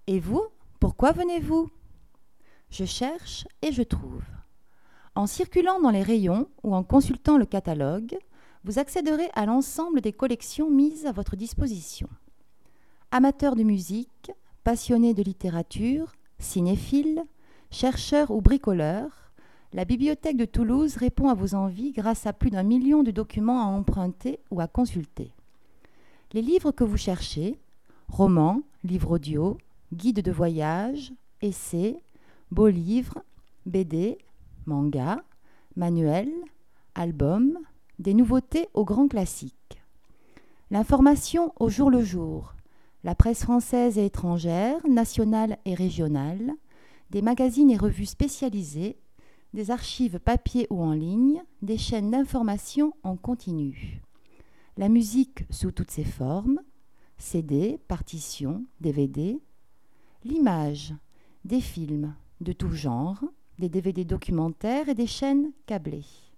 Et vous, pourquoi venez-vous? Je cherche et je trouve. En circulant dans les rayons ou en consultant le catalogue, vous accéderez à l'ensemble des collections mises à votre disposition. Amateurs de musique, passionnés de littérature, cinéphiles, chercheurs ou bricoleurs, la Bibliothèque de Toulouse répond à vos envies grâce à plus d'1 million de documents à emprunter ou à consulter. Les livres que vous cherchez, romans, livres audio, guides de voyage, essais, beaux livres, BD, mangas, manuels, albums, des nouveautés aux grands classiques. L'information au jour le jour, la presse française et étrangère, nationale et régionale, des magazines et revues spécialisées, des archives papier ou en ligne, des chaînes d'information en continu. La musique sous toutes ses formes, CD, partitions, DVD, l'image, des films de tout genre, des DVD documentaires et des chaînes câblées.